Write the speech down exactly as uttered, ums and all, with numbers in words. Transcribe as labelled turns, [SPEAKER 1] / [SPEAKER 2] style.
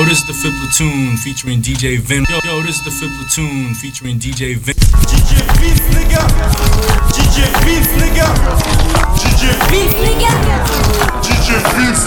[SPEAKER 1] Yo, this is the Fit Platoon featuring D J Vin. Yo, yo, this is the Fit Platoon featuring D J Vin.
[SPEAKER 2] D J Fils, les gars. D J Fils, les gars. D J Fils, les gars. D J Fils.